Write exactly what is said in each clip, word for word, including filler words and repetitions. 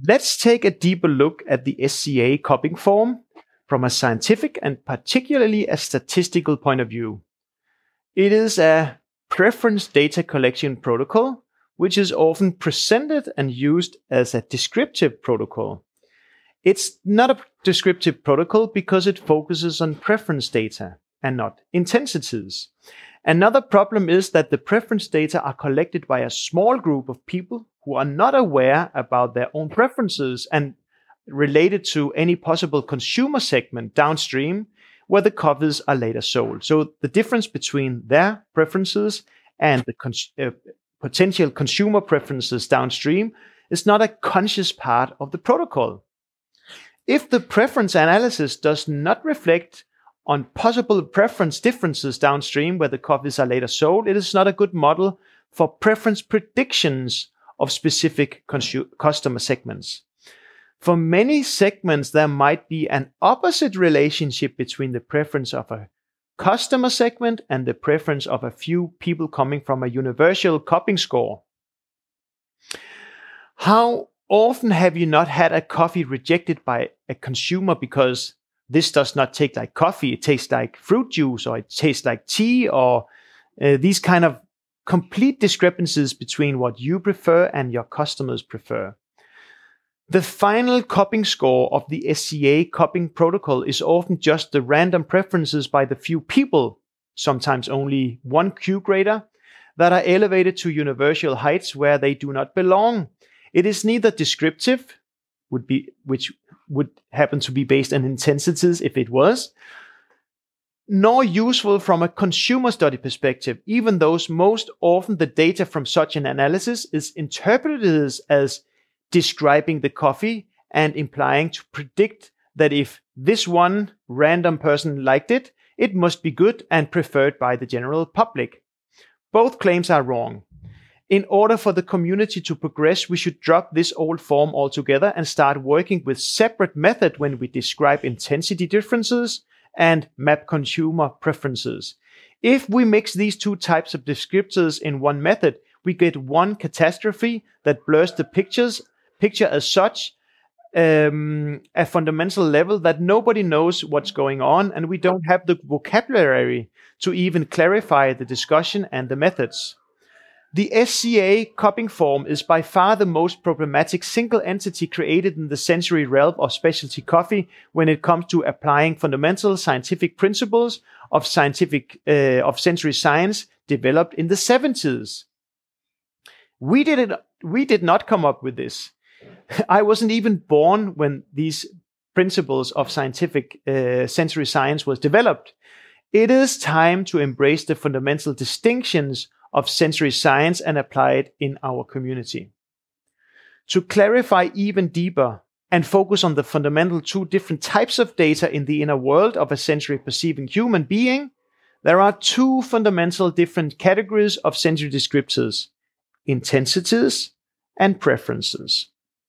Let's take a deeper look at the S C A cupping form from a scientific and particularly a statistical point of view. It is a preference data collection protocol, which is often presented and used as a descriptive protocol. It's not a descriptive protocol because it focuses on preference data and not intensities. Another problem is that the preference data are collected by a small group of people who are not aware about their own preferences and related to any possible consumer segment downstream where the coffees are later sold. So the difference between their preferences and the cons- uh, potential consumer preferences downstream is not a conscious part of the protocol. If the preference analysis does not reflect on possible preference differences downstream where the coffees are later sold, it is not a good model for preference predictions of specific consu- customer segments. For many segments, there might be an opposite relationship between the preference of a customer segment and the preference of a few people coming from a universal cupping score. How often have you not had a coffee rejected by a consumer because this does not taste like coffee, it tastes like fruit juice, or it tastes like tea, or uh, these kind of complete discrepancies between what you prefer and your customers prefer. The final cupping score of the S C A cupping protocol is often just the random preferences by the few people, sometimes only one Q grader, that are elevated to universal heights where they do not belong. It is neither descriptive, would be which would happen to be based on intensities if it was, nor useful from a consumer study perspective, even though most often the data from such an analysis is interpreted as describing the coffee and implying to predict that if this one random person liked it, it must be good and preferred by the general public. Both claims are wrong. In order for the community to progress, we should drop this old form altogether and start working with separate method when we describe intensity differences and map consumer preferences. If we mix these two types of descriptors in one method, we get one catastrophe that blurs the pictures picture as such um, a fundamental level that nobody knows what's going on, and we don't have the vocabulary to even clarify the discussion and the methods. The S C A cupping form is by far the most problematic single entity created in the sensory realm of specialty coffee when it comes to applying fundamental scientific principles of scientific uh, of sensory science developed in the seventies. We did it. We did not come up with this. I wasn't even born when these principles of scientific uh, sensory science was developed. It is time to embrace the fundamental distinctions of sensory science and apply it in our community. To clarify even deeper and focus on the fundamental two different types of data in the inner world of a sensory perceiving human being, there are two fundamental different categories of sensory descriptors: intensities and preferences.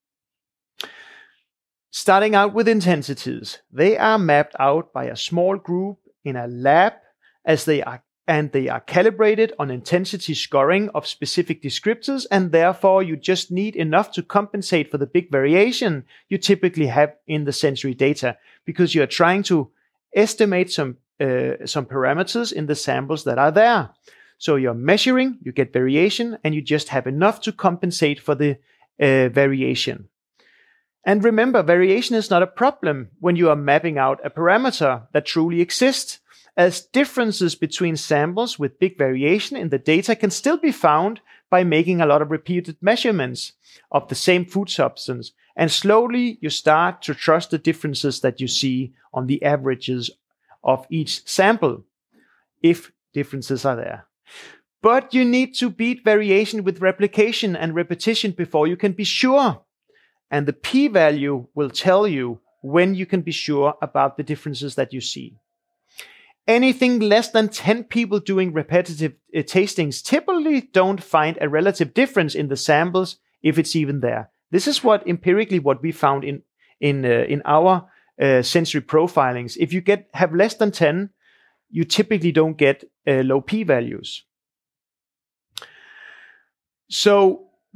Starting out with intensities, they are mapped out by a small group in a lab as they are and they are calibrated on intensity scoring of specific descriptors, and therefore you just need enough to compensate for the big variation you typically have in the sensory data, because you are trying to estimate some uh, some parameters in the samples that are there. So you're measuring, you get variation, and you just have enough to compensate for the uh, variation. And remember, variation is not a problem when you are mapping out a parameter that truly exists, as differences between samples with big variation in the data can still be found by making a lot of repeated measurements of the same food substance. And slowly you start to trust the differences that you see on the averages of each sample, if differences are there. But you need to beat variation with replication and repetition before you can be sure. And the p-value will tell you when you can be sure about the differences that you see. Anything less than ten people doing repetitive uh, tastings typically don't find a relative difference in the samples, if it's even there. This is what empirically what we found in in uh, in our uh, sensory profilings. If you get have less than ten, you typically don't get uh, low p-values. So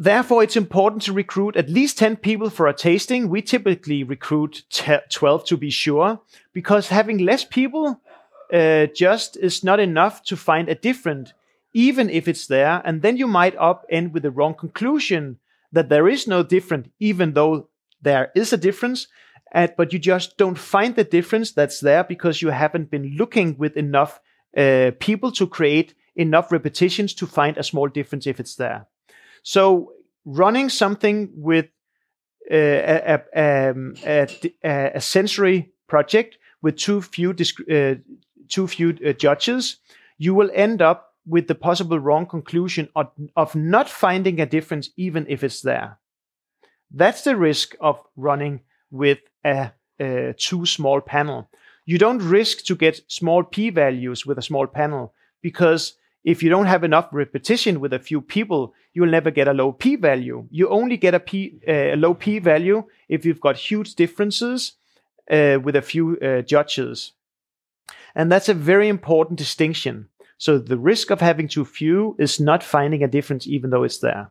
therefore, it's important to recruit at least ten people for a tasting. We typically recruit twelve to be sure, because having less people uh, just is not enough to find a difference, even if it's there. And then you might up end with the wrong conclusion that there is no difference, even though there is a difference. Uh, but you just don't find the difference that's there because you haven't been looking with enough uh, people to create enough repetitions to find a small difference if it's there. So running something with uh, a, a, um, a, a sensory project with too few uh, too few uh, judges, you will end up with the possible wrong conclusion of, of not finding a difference even if it's there. That's the risk of running with a, a too small panel. You don't risk to get small p-values with a small panel, because if you don't have enough repetition with a few people, you'll never get a low p-value. You only get a, p, uh, a low p-value if you've got huge differences uh, with a few uh, judges. And that's a very important distinction. So the risk of having too few is not finding a difference even though it's there.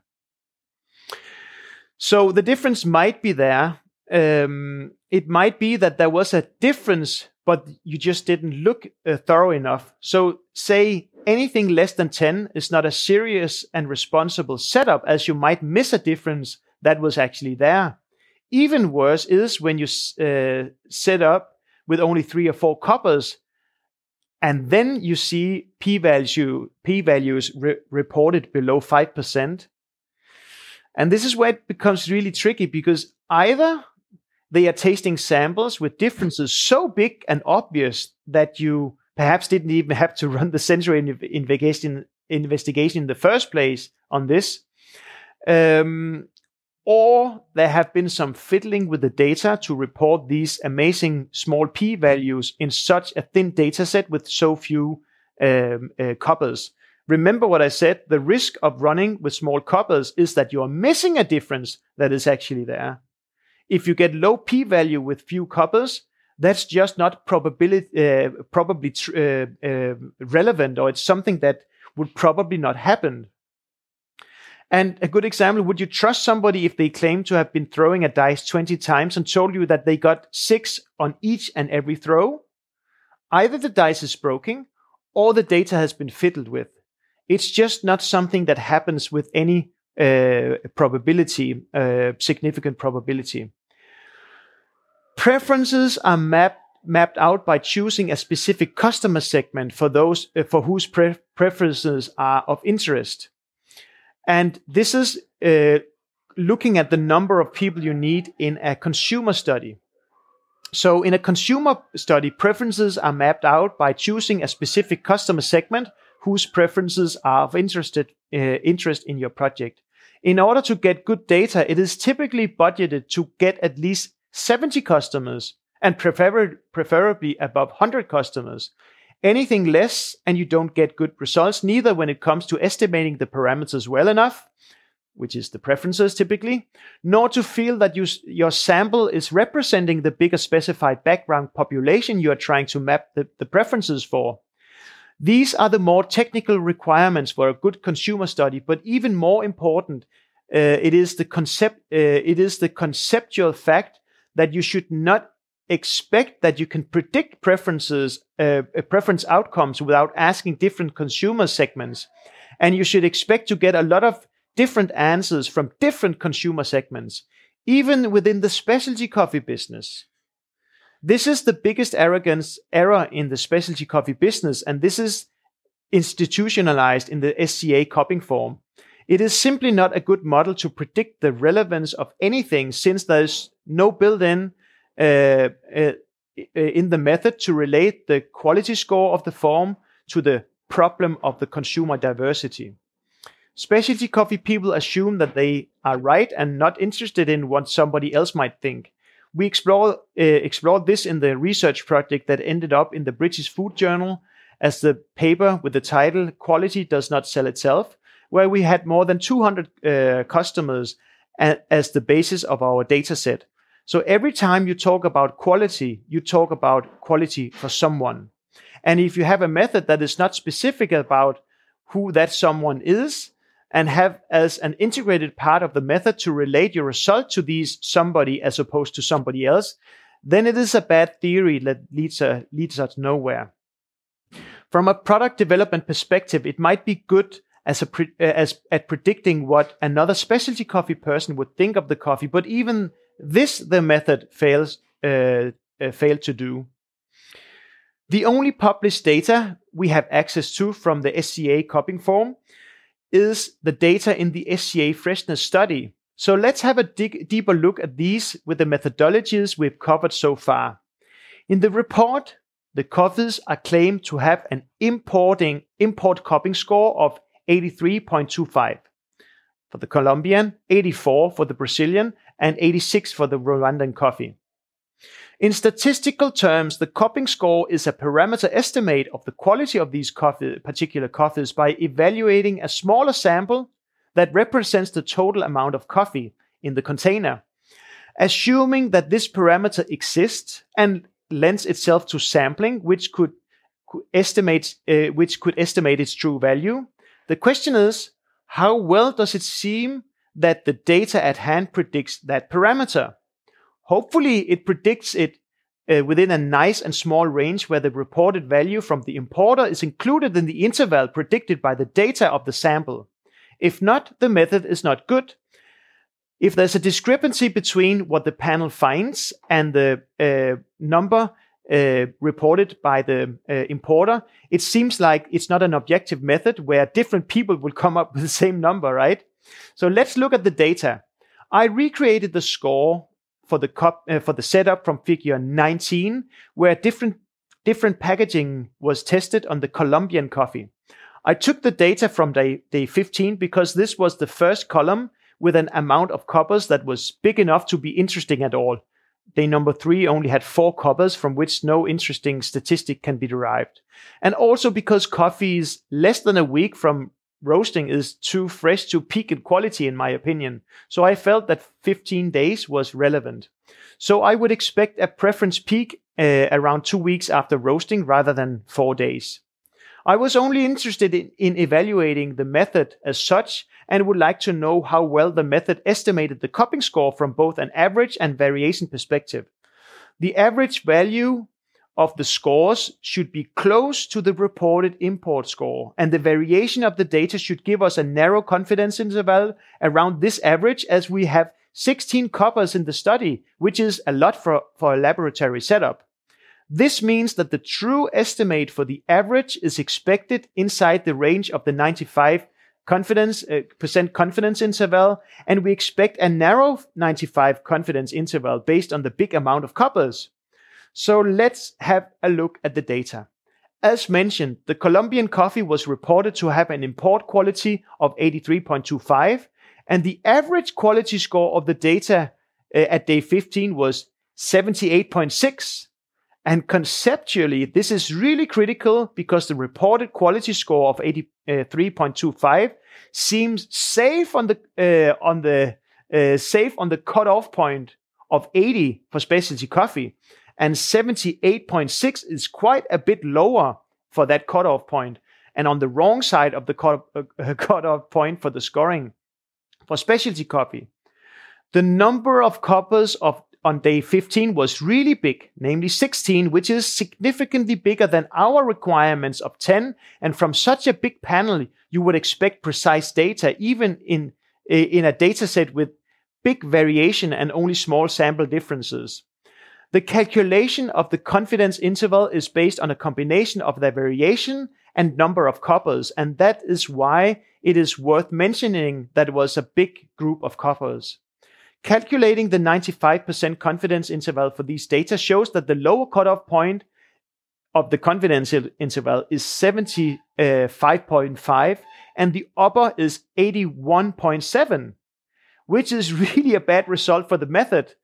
So the difference might be there. Um, it might be that there was a difference, but you just didn't look uh, thorough enough. So say anything less than ten is not a serious and responsible setup, as you might miss a difference that was actually there. Even worse is when you uh, set up with only three or four coppers, and then you see p-value, p-values re- reported below five percent. And this is where it becomes really tricky, because either they are tasting samples with differences so big and obvious that you perhaps didn't even have to run the sensory investigation, investigation in the first place on this, um, or there have been some fiddling with the data to report these amazing small p-values in such a thin data set with so few um, uh, coppers. Remember what I said, the risk of running with small coppers is that you're missing a difference that is actually there. If you get low p-value with few coppers, that's just not probability, uh, probably tr- uh, uh, relevant, or it's something that would probably not happen. And a good example, would you trust somebody if they claim to have been throwing a dice twenty times and told you that they got six on each and every throw? Either the dice is broken or the data has been fiddled with. It's just not something that happens with any uh, probability, uh, significant probability. Preferences are mapped mapped out by choosing a specific customer segment for those uh, for whose pre- preferences are of interest. And this is uh, looking at the number of people you need in a consumer study. So in a consumer study, preferences are mapped out by choosing a specific customer segment whose preferences are of interested, uh, interest in your project. In order to get good data, it is typically budgeted to get at least seventy customers, and prefer- preferably above one hundred customers. Anything less and you don't get good results, neither when it comes to estimating the parameters well enough, which is the preferences typically, nor to feel that you, your sample is representing the bigger specified background population you are trying to map the, the preferences for. These are the more technical requirements for a good consumer study, but even more important, uh, it is the concept. Uh, it is the conceptual fact that you should not expect that you can predict preferences, uh, preference outcomes without asking different consumer segments, and you should expect to get a lot of different answers from different consumer segments, even within the specialty coffee business. This is the biggest arrogance error in the specialty coffee business, and this is institutionalized in the S C A copying form. It is simply not a good model to predict the relevance of anything, since there is no built-in uh, uh, in the method to relate the quality score of the form to the problem of the consumer diversity. Specialty coffee people assume that they are right and not interested in what somebody else might think. We explore, uh, explored this in the research project that ended up in the British Food Journal as the paper with the title "Quality Does Not Sell Itself," where we had more than two hundred uh, customers a- as the basis of our data set. So every time you talk about quality, you talk about quality for someone. And if you have a method that is not specific about who that someone is, and have as an integrated part of the method to relate your result to these somebody as opposed to somebody else, then it is a bad theory that leads, uh, leads us nowhere. From a product development perspective, it might be good as, a pre- uh, as at predicting what another specialty coffee person would think of the coffee, but even this the method fails uh, uh, failed to do. The only published data we have access to from the S C A cupping form is the data in the S C A freshness study. So let's have a dig- deeper look at these with the methodologies we've covered so far. In the report, the coffees are claimed to have an importing import cupping score of eighty-three point two five for the Colombian, eighty-four for the Brazilian, and eighty-six for the Rwandan coffee. In statistical terms, the cupping score is a parameter estimate of the quality of these coffee, particular coffees by evaluating a smaller sample that represents the total amount of coffee in the container. Assuming that this parameter exists and lends itself to sampling, which could, could estimate uh, which could estimate its true value, the question is, how well does it seem that the data at hand predicts that parameter? Hopefully, it predicts it uh, within a nice and small range where the reported value from the importer is included in the interval predicted by the data of the sample. If not, the method is not good. If there's a discrepancy between what the panel finds and the uh, number uh, reported by the uh, importer, it seems like it's not an objective method where different people will come up with the same number, right? So let's look at the data. I recreated the score for the cup uh, for the setup from figure nineteen, where different different packaging was tested on the Colombian coffee. I took the data from day, day fifteen because this was the first column with an amount of coppers that was big enough to be interesting at all. Day number three only had four coppers, from which no interesting statistic can be derived. And also because coffee is less than a week from roasting is too fresh to peak in quality, in my opinion. So I felt that fifteen days was relevant. So I would expect a preference peak uh, around two weeks after roasting rather than four days. I was only interested in, in evaluating the method as such and would like to know how well the method estimated the cupping score from both an average and variation perspective. The average value of the scores should be close to the reported import score, and the variation of the data should give us a narrow confidence interval around this average, as we have sixteen coppers in the study, which is a lot for, for a laboratory setup. This means that the true estimate for the average is expected inside the range of the ninety-five confidence uh, percent confidence interval, and we expect a narrow ninety-five confidence interval based on the big amount of coppers. So let's have a look at the data. As mentioned, the Colombian coffee was reported to have an import quality of eighty-three point two five, and the average quality score of the data uh, at day fifteen was seventy-eight point six. And conceptually, this is really critical because the reported quality score of eighty-three point two five seems safe on the uh, on the uh, safe on the cutoff point of eighty for specialty coffee, and seventy-eight point six is quite a bit lower for that cutoff point, and on the wrong side of the cut, uh, cutoff point for the scoring for specialty coffee. The number of coppers of on day fifteen was really big, namely sixteen, which is significantly bigger than our requirements of ten. And from such a big panel, you would expect precise data, even in, in a data set with big variation and only small sample differences. The calculation of the confidence interval is based on a combination of the variation and number of coppers, and that is why it is worth mentioning that it was a big group of coppers. Calculating the ninety-five percent confidence interval for these data shows that the lower cutoff point of the confidence interval is seventy-five point five and the upper is eighty-one point seven, which is really a bad result for the method,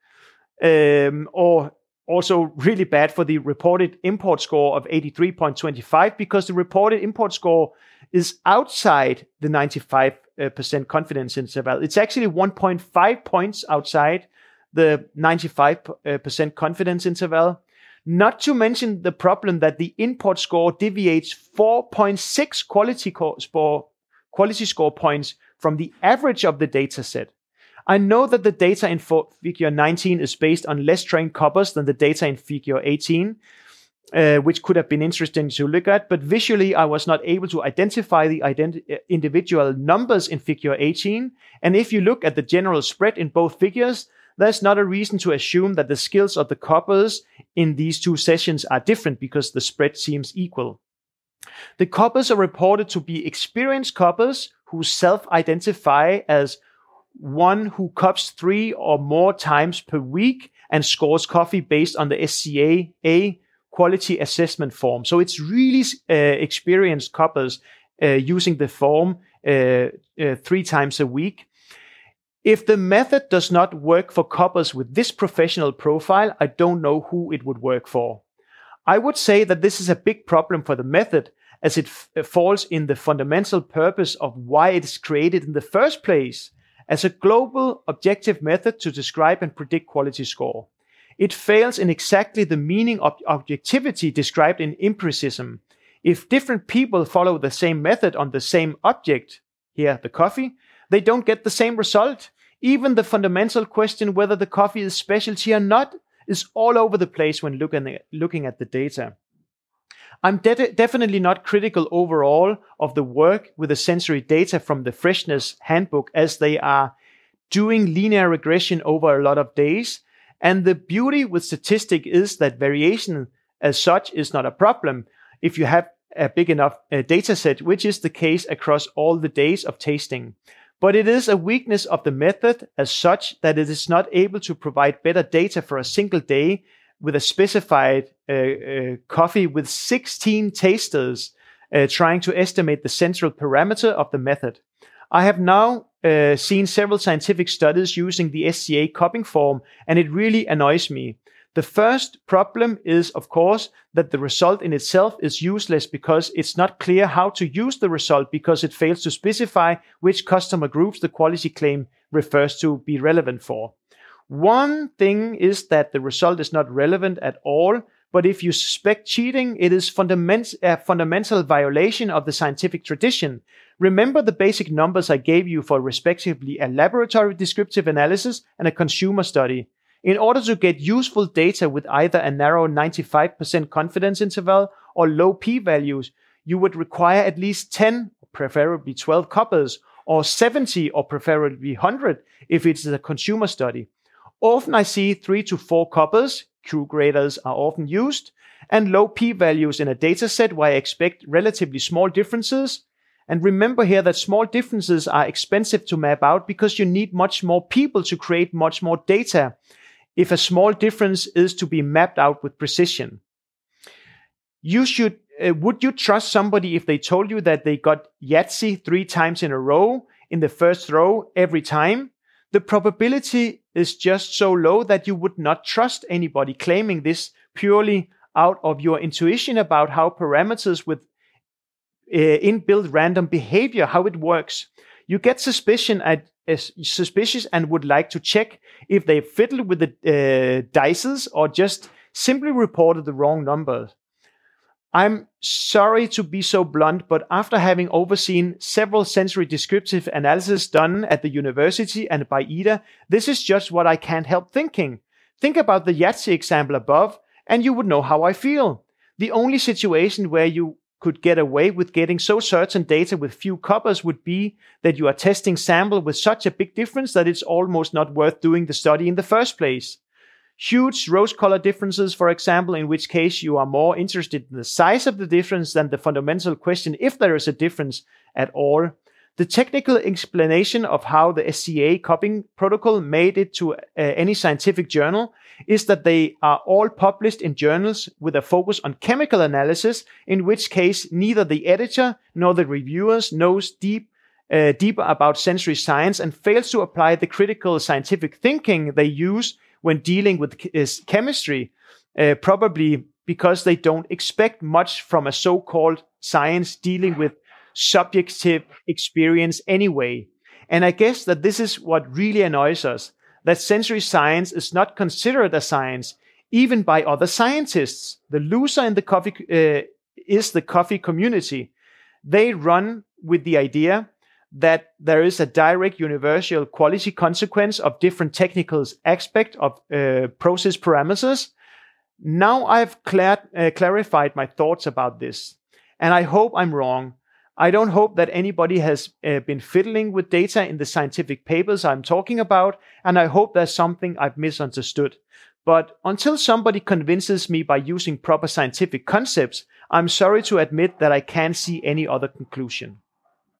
um, or also really bad for the reported import score of eighty-three point two five, because the reported import score is outside the ninety-five percent confidence interval. It's actually one point five points outside the ninety-five percent confidence interval. Not to mention the problem that the import score deviates four point six quality score, quality score points from the average of the data set. I know that the data in figure nineteen is based on less trained coppers than the data in figure eighteen, uh, which could have been interesting to look at, but visually I was not able to identify the ident- individual numbers in figure eighteen. And if you look at the general spread in both figures, there's not a reason to assume that the skills of the coppers in these two sessions are different because the spread seems equal. The coppers are reported to be experienced coppers who self-identify as one who cups three or more times per week and scores coffee based on the S C A A quality assessment form. So it's really uh, experienced coppers uh, using the form uh, uh, three times a week. If the method does not work for coppers with this professional profile, I don't know who it would work for. I would say that this is a big problem for the method, as it f- falls in the fundamental purpose of why it is created in the first place, as a global objective method to describe and predict quality score. It fails in exactly the meaning of objectivity described in empiricism. If different people follow the same method on the same object, here the coffee, they don't get the same result. Even the fundamental question whether the coffee is specialty or not is all over the place when looking at, looking at the data. I'm de- definitely not critical overall of the work with the sensory data from the Freshness Handbook, as they are doing linear regression over a lot of days. And the beauty with statistic is that variation as such is not a problem if you have a big enough uh, data set, which is the case across all the days of tasting. But it is a weakness of the method as such that it is not able to provide better data for a single day with a specified uh, uh, coffee with sixteen tasters uh, trying to estimate the central parameter of the method. I have now uh, seen several scientific studies using the S C A cupping form, and it really annoys me. The first problem is, of course, that the result in itself is useless because it's not clear how to use the result because it fails to specify which customer groups the quality claim refers to be relevant for. One thing is that the result is not relevant at all, but if you suspect cheating, it is fundament- a fundamental violation of the scientific tradition. Remember the basic numbers I gave you for respectively a laboratory descriptive analysis and a consumer study. In order to get useful data with either a narrow ninety-five percent confidence interval or low p-values, you would require at least ten, preferably twelve coppers, or seventy or preferably one hundred if it's a consumer study. Often I see three to four coppers, Q graders are often used, and low p-values in a dataset where I expect relatively small differences. And remember here that small differences are expensive to map out because you need much more people to create much more data if a small difference is to be mapped out with precision. You should, uh, would you trust somebody if they told you that they got Yahtzee three times in a row in the first row every time? The probability is just so low that you would not trust anybody claiming this purely out of your intuition about how parameters with uh, inbuilt random behavior, how it works. You get suspicion at is suspicious and would like to check if they fiddled with the uh, dices or just simply reported the wrong numbers. I'm sorry to be so blunt, but after having overseen several sensory descriptive analysis done at the university and by I D A, this is just what I can't help thinking. Think about the Yahtzee example above, and you would know how I feel. The only situation where you could get away with getting so certain data with few coppers would be that you are testing sample with such a big difference that it's almost not worth doing the study in the first place. Huge rose color differences, for example, in which case you are more interested in the size of the difference than the fundamental question if there is a difference at all. The technical explanation of how the S C A cupping protocol made it to uh, any scientific journal is that they are all published in journals with a focus on chemical analysis, in which case neither the editor nor the reviewers knows deep, uh, deeper about sensory science and fails to apply the critical scientific thinking they use when dealing with uh, chemistry, uh, probably because they don't expect much from a so-called science dealing with subjective experience anyway. And I guess that this is what really annoys us, that sensory science is not considered a science, even by other scientists. The loser in the coffee uh, is the coffee community. They run with the idea that there is a direct universal quality consequence of different technical aspects of uh, process parameters. Now I've clar- uh, clarified my thoughts about this, and I hope I'm wrong. I don't hope that anybody has uh, been fiddling with data in the scientific papers I'm talking about, and I hope there's something I've misunderstood. But until somebody convinces me by using proper scientific concepts, I'm sorry to admit that I can't see any other conclusion.